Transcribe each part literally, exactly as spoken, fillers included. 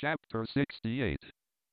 Chapter sixty-eight,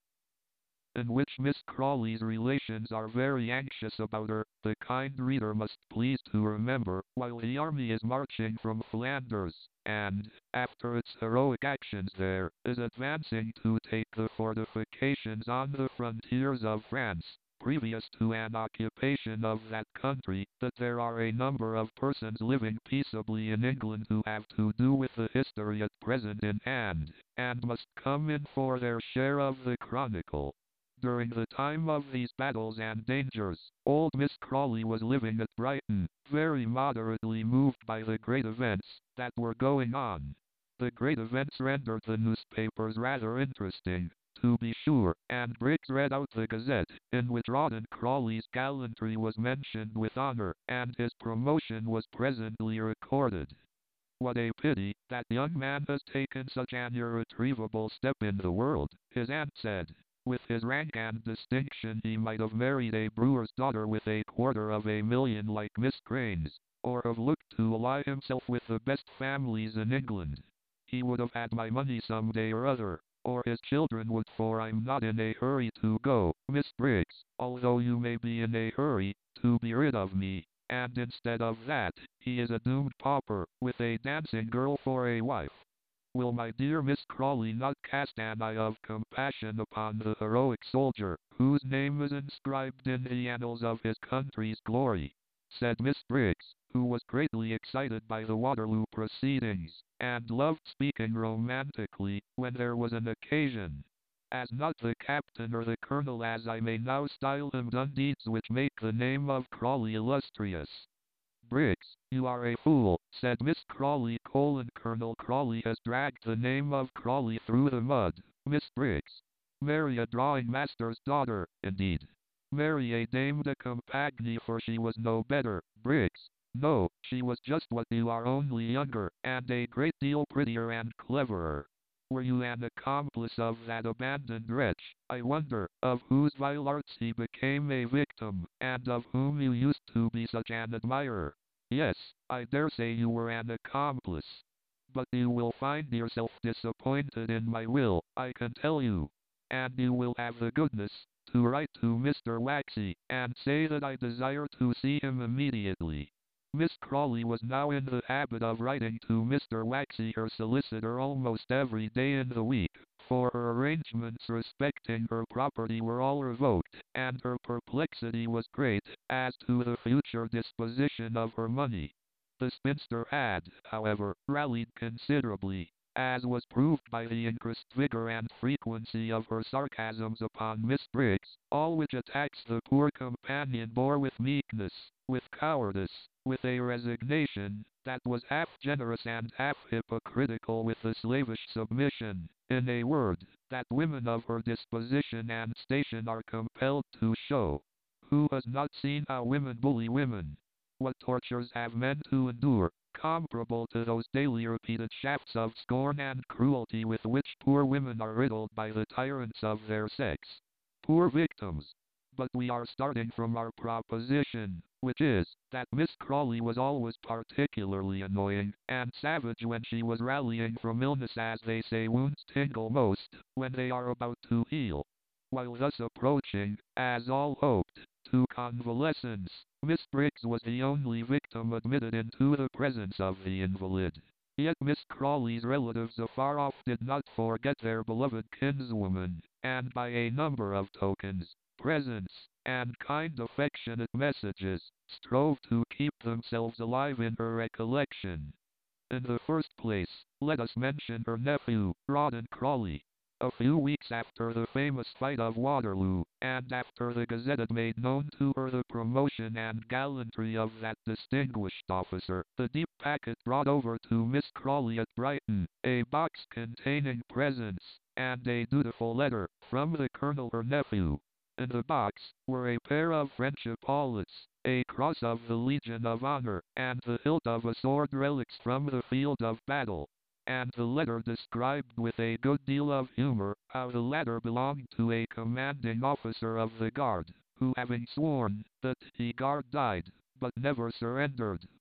in which Miss Crawley's relations are very anxious about her, the kind reader must please to remember, while the army is marching from Flanders, and, after its heroic actions there, is advancing to take the fortifications on the frontiers of France, previous to an occupation of that country, that there are a number of persons living peaceably in England who have to do with the history at present in hand, and must come in for their share of the chronicle. During the time of these battles and dangers, old Miss Crawley was living at Brighton, very moderately moved by the great events that were going on. The great events rendered the newspapers rather interesting, to be sure, and Briggs read out the Gazette, in which Rawdon Crawley's gallantry was mentioned with honor, and his promotion was presently recorded. What a pity that young man has taken such an irretrievable step in the world, his aunt said. With his rank and distinction he might have married a brewer's daughter with a quarter of a million like Miss Crane's, or have looked to ally himself with the best families in England. He would have had my money some day or other, or his children would, for I'm not in a hurry to go, Miss Briggs, although you may be in a hurry to be rid of me, and instead of that, he is a doomed pauper, with a dancing girl for a wife. Will my dear Miss Crawley not cast an eye of compassion upon the heroic soldier, whose name is inscribed in the annals of his country's glory? Said Miss Briggs, who was greatly excited by the Waterloo proceedings, and loved speaking romantically, when there was an occasion. As not the captain or the colonel, as I may now style him, done deeds which make the name of Crawley illustrious. Briggs, you are a fool, said Miss Crawley. Colon Colonel Crawley has dragged the name of Crawley through the mud. Miss Briggs. Marry a drawing master's daughter, indeed. Marry a dame de compagnie, for she was no better. Briggs. No, she was just what you are, only younger, and a great deal prettier and cleverer. Were you an accomplice of that abandoned wretch, I wonder, of whose vile arts he became a victim, and of whom you used to be such an admirer? Yes, I dare say you were an accomplice. But you will find yourself disappointed in my will, I can tell you. And you will have the goodness to write to Mister Waxy, and say that I desire to see him immediately. Miss Crawley was now in the habit of writing to Mister Waxy, her solicitor, almost every day in the week, for her arrangements respecting her property were all revoked, and her perplexity was great as to the future disposition of her money. The spinster had, however, rallied considerably, as was proved by the increased vigor and frequency of her sarcasms upon Miss Briggs, all which attacks the poor companion bore with meekness, with cowardice, with a resignation that was half generous and half hypocritical, with a slavish submission, in a word, that women of her disposition and station are compelled to show. Who has not seen how women bully women? What tortures have men to endure, comparable to those daily repeated shafts of scorn and cruelty with which poor women are riddled by the tyrants of their sex? Poor victims! But we are starting from our proposition, which is, that Miss Crawley was always particularly annoying and savage when she was rallying from illness. As they say, wounds tingle most when they are about to heal. While thus approaching, as all hoped, to convalescence, Miss Briggs was the only victim admitted into the presence of the invalid. Yet Miss Crawley's relatives afar off did not forget their beloved kinswoman, and by a number of tokens, presents, and kind affectionate messages, strove to keep themselves alive in her recollection. In the first place, let us mention her nephew, Rawdon Crawley. A few weeks after the famous fight of Waterloo, and after the Gazette had made known to her the promotion and gallantry of that distinguished officer, the deep packet brought over to Miss Crawley at Brighton, a box containing presents, and a dutiful letter, from the colonel her nephew. In the box were a pair of French epaulets, a cross of the Legion of Honor, and the hilt of a sword, relics from the field of battle. And the letter described with a good deal of humor how the latter belonged to a commanding officer of the guard, who, having sworn that he guard, died, but never surrendered,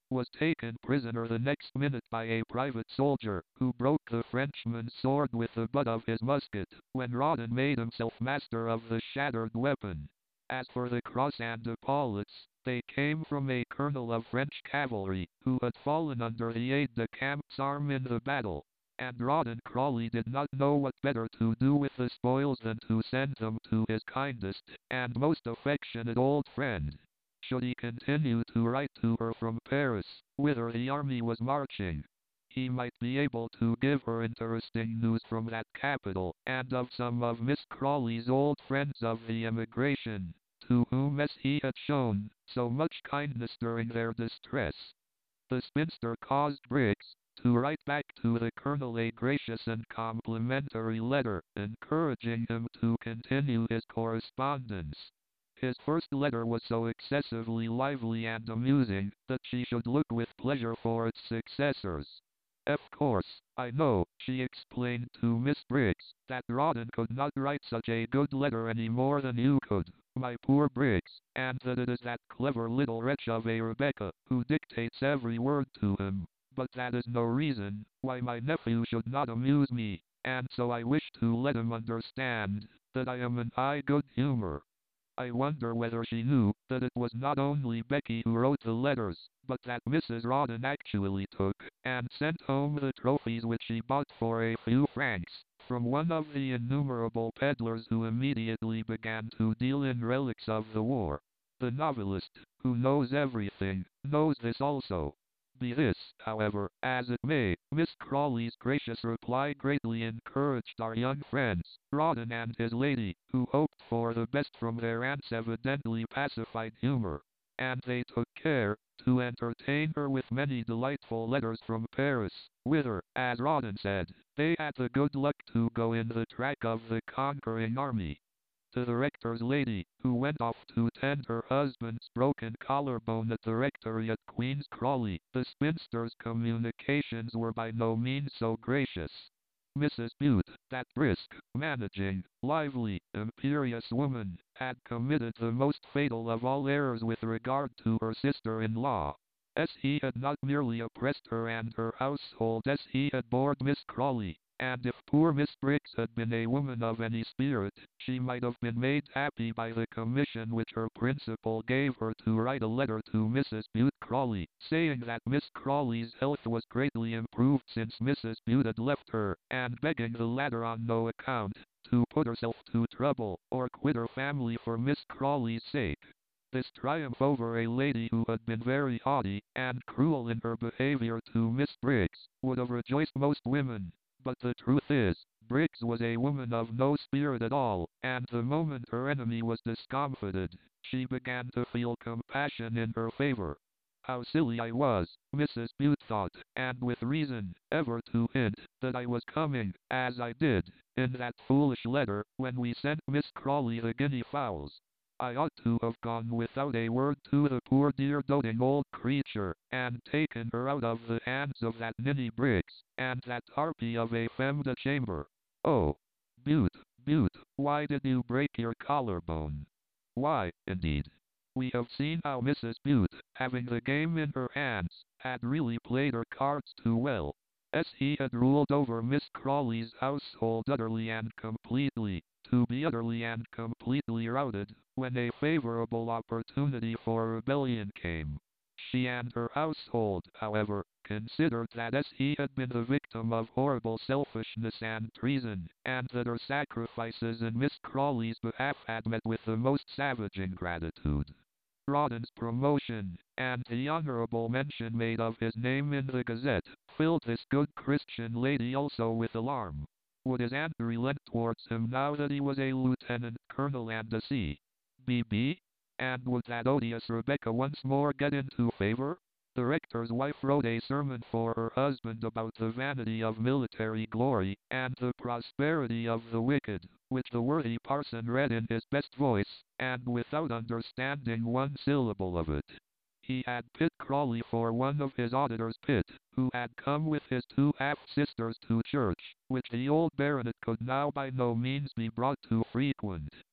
was taken prisoner the next minute by a private soldier, who broke the Frenchman's sword with the butt of his musket, when Rawdon made himself master of the shattered weapon. As for the cross and epaulets, they came from a colonel of French cavalry, who had fallen under the aide-de-camp's arm in the battle, and Rawdon Crawley did not know what better to do with the spoils than to send them to his kindest and most affectionate old friend. Should he continue to write to her from Paris, whither the army was marching, he might be able to give her interesting news from that capital, and of some of Miss Crawley's old friends of the emigration, to whom as he had shown so much kindness during their distress. The spinster caused Briggs to write back to the colonel a gracious and complimentary letter, encouraging him to continue his correspondence. His first letter was so excessively lively and amusing that she should look with pleasure for its successors. Of course, I know, she explained to Miss Briggs, that Rawdon could not write such a good letter any more than you could, my poor Briggs, and that it is that clever little wretch of a Rebecca, who dictates every word to him, but that is no reason why my nephew should not amuse me, and so I wish to let him understand that I am in high good humor. I wonder whether she knew that it was not only Becky who wrote the letters, but that Missus Rawdon actually took and sent home the trophies which she bought for a few francs from one of the innumerable peddlers who immediately began to deal in relics of the war. The novelist, who knows everything, knows this also. Be this, however, as it may, Miss Crawley's gracious reply greatly encouraged our young friends, Rawdon and his lady, who hoped for the best from their aunt's evidently pacified humor, and they took care to entertain her with many delightful letters from Paris, whither, as Rawdon said, they had the good luck to go in the track of the conquering army. To the rector's lady, who went off to tend her husband's broken collarbone at the rectory at Queen's Crawley, the spinster's communications were by no means so gracious. Missus Bute, that brisk, managing, lively, imperious woman, had committed the most fatal of all errors with regard to her sister-in-law. As he had not merely oppressed her and her household as he had bored Miss Crawley, and if poor Miss Briggs had been a woman of any spirit, she might have been made happy by the commission which her principal gave her to write a letter to Missus Bute Crawley, saying that Miss Crawley's health was greatly improved since Missus Bute had left her, and begging the latter on no account to put herself to trouble, or quit her family for Miss Crawley's sake. This triumph over a lady who had been very haughty and cruel in her behavior to Miss Briggs would have rejoiced most women. But the truth is, Briggs was a woman of no spirit at all, and the moment her enemy was discomfited, she began to feel compassion in her favor. How silly I was, Missus Bute thought, and with reason, ever to hint that I was coming, as I did, in that foolish letter, when we sent Miss Crawley the guinea fowls. I ought to have gone without a word to the poor dear doting old creature, and taken her out of the hands of that ninny Briggs, and that harpy of a femme de chamber. Oh, Bute, Bute, why did you break your collarbone? Why, indeed? We have seen how Missus Bute, having the game in her hands, had really played her cards too well. As he had ruled over Miss Crawley's household utterly and completely, to be utterly and completely routed, when a favorable opportunity for rebellion came. She and her household, however, considered that as he had been the victim of horrible selfishness and treason, and that her sacrifices in Miss Crawley's behalf had met with the most savage ingratitude, Rawdon's promotion, and the honorable mention made of his name in the Gazette, filled this good Christian lady also with alarm. Would his aunt relent towards him now that he was a lieutenant colonel and a C B B? And would that odious Rebecca once more get into favor? The rector's wife wrote a sermon for her husband about the vanity of military glory, and the prosperity of the wicked, which the worthy parson read in his best voice, and without understanding one syllable of it. He had Pitt Crawley for one of his auditors, Pitt, who had come with his two half-sisters to church, which the old baronet could now by no means be brought to frequent.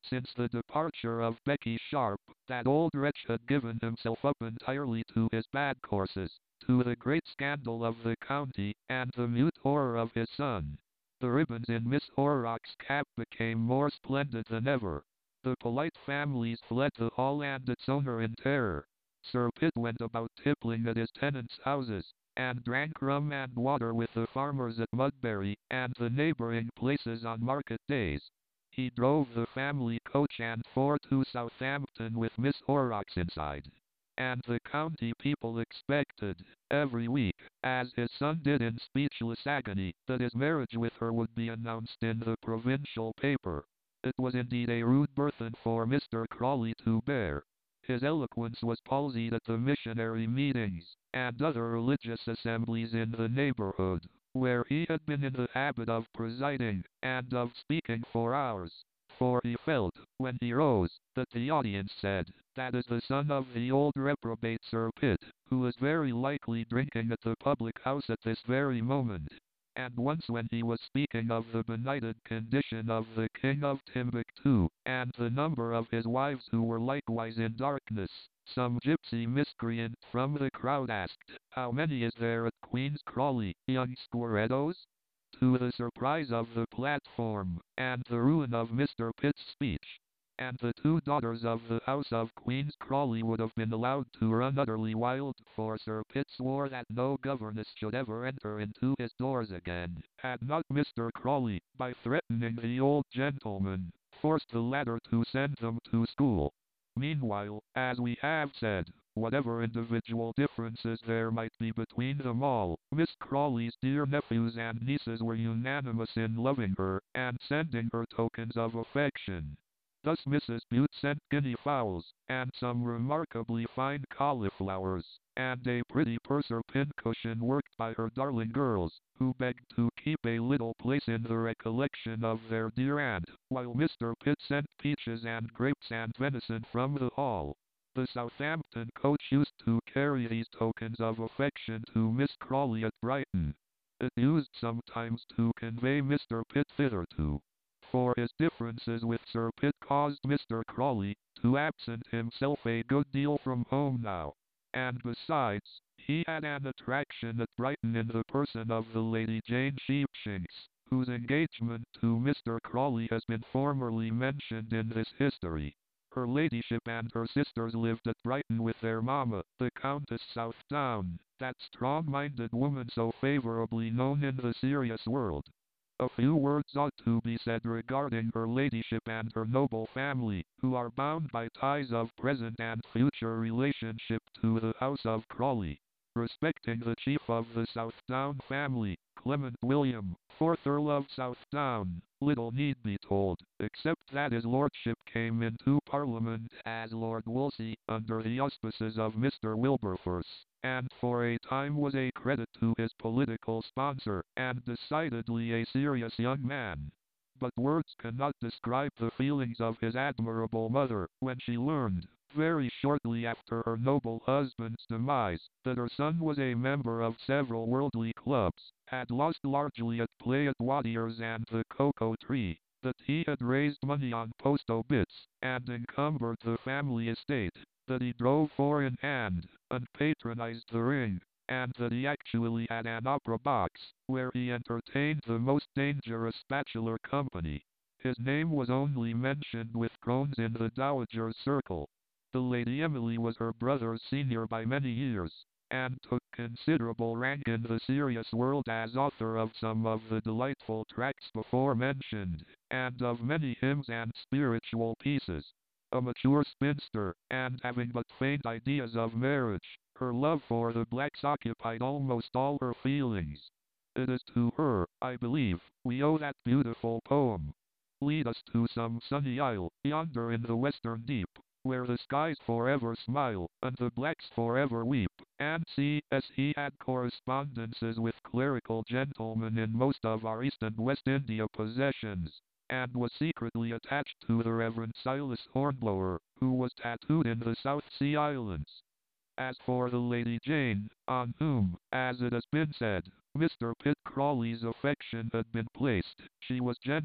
Since the departure of Becky Sharp, that old wretch had given himself up entirely to his bad courses, to the great scandal of the county, and the mute horror of his son. The ribbons in Miss Horrocks' cap became more splendid than ever. The polite families fled the hall and its owner in terror. Sir Pitt went about tippling at his tenants' houses, and drank rum and water with the farmers at Mudbury and the neighbouring places on market days. He drove the family coach and four to Southampton with Miss Horrocks inside. And the county people expected, every week, as his son did in speechless agony, that his marriage with her would be announced in the provincial paper. It was indeed a rude burthen for Mister Crawley to bear. His eloquence was palsied at the missionary meetings, and other religious assemblies in the neighborhood, where he had been in the habit of presiding, and of speaking for hours. For he felt, when he rose, that the audience said, "That is the son of the old reprobate Sir Pitt, who is very likely drinking at the public house at this very moment." And once when he was speaking of the benighted condition of the King of Timbuktu, and the number of his wives who were likewise in darkness, some gypsy miscreant from the crowd asked, "How many is there at Queen's Crawley, young squarettos?" To the surprise of the platform, and the ruin of Mister Pitt's speech, and the two daughters of the house of Queen's Crawley would have been allowed to run utterly wild, for Sir Pitt swore that no governess should ever enter into his doors again, had not Mister Crawley, by threatening the old gentleman, forced the latter to send them to school. Meanwhile, as we have said, whatever individual differences there might be between them all, Miss Crawley's dear nephews and nieces were unanimous in loving her, and sending her tokens of affection. Thus Missus Bute sent guinea fowls, and some remarkably fine cauliflowers, and a pretty purser pincushion worked by her darling girls, who begged to keep a little place in the recollection of their dear aunt, while Mister Pitt sent peaches and grapes and venison from the hall. The Southampton coach used to carry these tokens of affection to Miss Crawley at Brighton. It used sometimes to convey Mister Pitt thither too, for his differences with Sir Pitt caused Mister Crawley to absent himself a good deal from home now. And besides, he had an attraction at Brighton in the person of the Lady Jane Sheepshanks, whose engagement to Mister Crawley has been formerly mentioned in this history. Her ladyship and her sisters lived at Brighton with their mamma, the Countess Southdown, that strong-minded woman so favorably known in the serious world. A few words ought to be said regarding her ladyship and her noble family, who are bound by ties of present and future relationship to the house of Crawley. Respecting the chief of the Southdown family, Clement William, fourth Earl of Southdown, little need be told, except that his lordship came into Parliament as Lord Wolsey, under the auspices of Mister Wilberforce, and for a time was a credit to his political sponsor, and decidedly a serious young man. But words cannot describe the feelings of his admirable mother, when she learned, very shortly after her noble husband's demise, that her son was a member of several worldly clubs, had lost largely at play at Wadier's and the Cocoa Tree, that he had raised money on post obits, and encumbered the family estate, that he drove four in hand, and patronized the ring, and that he actually had an opera box, where he entertained the most dangerous bachelor company. His name was only mentioned with groans in the dowager's circle. The Lady Emily was her brother's senior by many years, and took considerable rank in the serious world as author of some of the delightful tracts before mentioned, and of many hymns and spiritual pieces. A mature spinster, and having but faint ideas of marriage, her love for the blacks occupied almost all her feelings. It is to her, I believe, we owe that beautiful poem. Lead us to some sunny isle, yonder in the western deep, where the skies forever smile, and the blacks forever weep, and see, as he had correspondences with clerical gentlemen in most of our East and West India possessions, and was secretly attached to the Reverend Silas Hornblower, who was tattooed in the South Sea Islands. As for the Lady Jane, on whom, as it has been said, Mister Pitt Crawley's affection had been placed, she was gentle,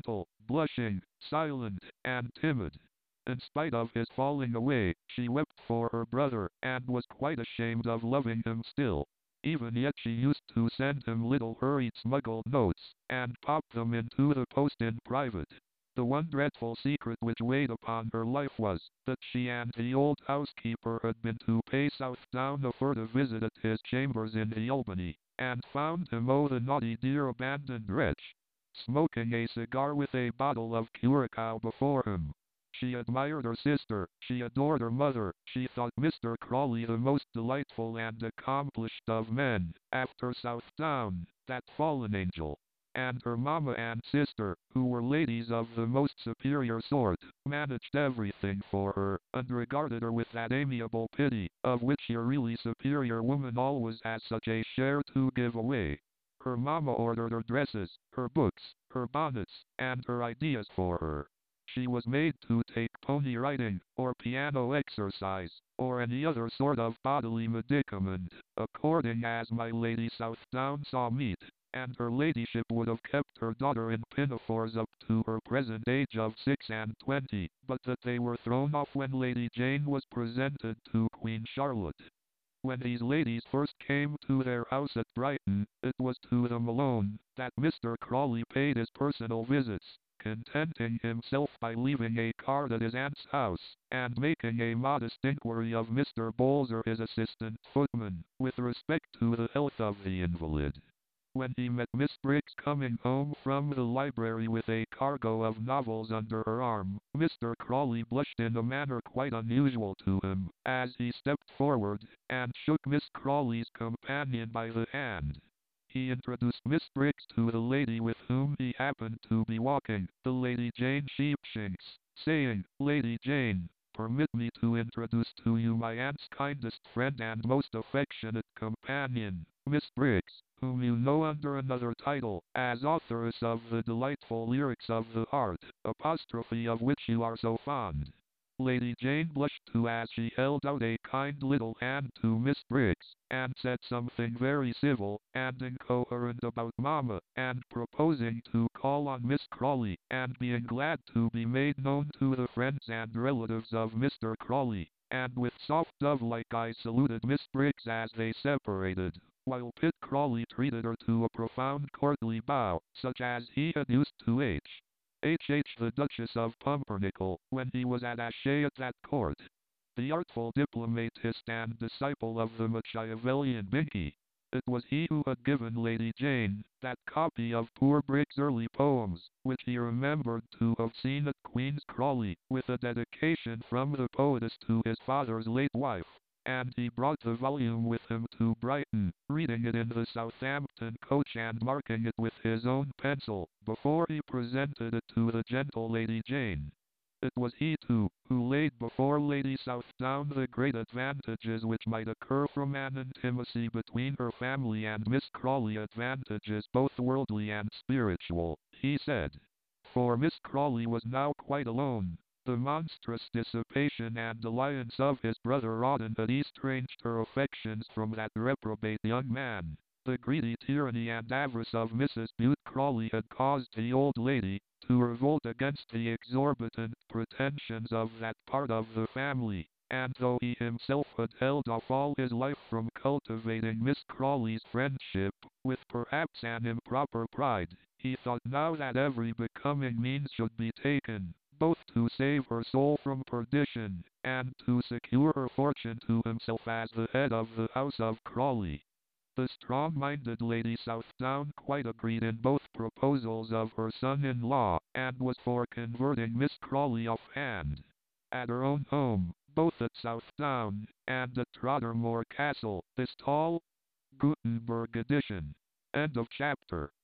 blushing, silent, and timid. In spite of his falling away, she wept for her brother, and was quite ashamed of loving him still. Even yet she used to send him little hurried smuggled notes, and pop them into the post in private. The one dreadful secret which weighed upon her life was, that she and the old housekeeper had been to pay Southdown a furtive visit at his chambers in the Albany, and found him, oh the naughty dear abandoned wretch, smoking a cigar with a bottle of curacao before him. She admired her sister, she adored her mother, she thought Mister Crawley the most delightful and accomplished of men, after Southdown, that fallen angel. And her mamma and sister, who were ladies of the most superior sort, managed everything for her, and regarded her with that amiable pity, of which a really superior woman always has such a share to give away. Her mamma ordered her dresses, her books, her bonnets, and her ideas for her. She was made to take pony riding, or piano exercise, or any other sort of bodily medicament, according as my Lady Southdown saw meet, and her ladyship would have kept her daughter in pinafores up to her present age of six and twenty, but that they were thrown off when Lady Jane was presented to Queen Charlotte. When these ladies first came to their house at Brighton, it was to them alone that Mister Crawley paid his personal visits, contenting himself by leaving a card at his aunt's house, and making a modest inquiry of Mister Bolzer, his assistant footman, with respect to the health of the invalid. When he met Miss Briggs coming home from the library with a cargo of novels under her arm, Mister Crawley blushed in a manner quite unusual to him, as he stepped forward, and shook Miss Crawley's companion by the hand. He introduced Miss Briggs to the lady with whom he happened to be walking, the Lady Jane Sheepshanks, saying, "Lady Jane, permit me to introduce to you my aunt's kindest friend and most affectionate companion, Miss Briggs, whom you know under another title, as authoress of the delightful Lyrics of the Heart, apostrophe of which you are so fond." Lady Jane blushed too as she held out a kind little hand to Miss Briggs, and said something very civil and incoherent about mamma, and proposing to call on Miss Crawley, and being glad to be made known to the friends and relatives of Mister Crawley, and with soft dove-like eyes saluted Miss Briggs as they separated, while Pitt Crawley treated her to a profound courtly bow, such as he had used to H. H. H. the Duchess of Pumpernickel, when he was attaché at that court. The artful diplomatist and disciple of the Machiavellian Binkie. It was he who had given Lady Jane that copy of poor Briggs' early poems, which he remembered to have seen at Queen's Crawley, with a dedication from the poetess to his father's late wife. And he brought the volume with him to Brighton, reading it in the Southampton coach and marking it with his own pencil, before he presented it to the gentle Lady Jane. It was he, too, who laid before Lady Southdown the great advantages which might occur from an intimacy between her family and Miss Crawley, advantages both worldly and spiritual, he said. For Miss Crawley was now quite alone. The monstrous dissipation and alliance of his brother Rawdon had estranged her affections from that reprobate young man. The greedy tyranny and avarice of Missus Bute Crawley had caused the old lady to revolt against the exorbitant pretensions of that part of the family, and though he himself had held off all his life from cultivating Miss Crawley's friendship, with perhaps an improper pride, he thought now that every becoming means should be taken, both to save her soul from perdition, and to secure her fortune to himself as the head of the house of Crawley. The strong-minded Lady Southdown quite agreed in both proposals of her son-in-law, and was for converting Miss Crawley off-hand. At her own home, both at Southdown and at Tottermore Castle, this tall Gutenberg edition. End of chapter.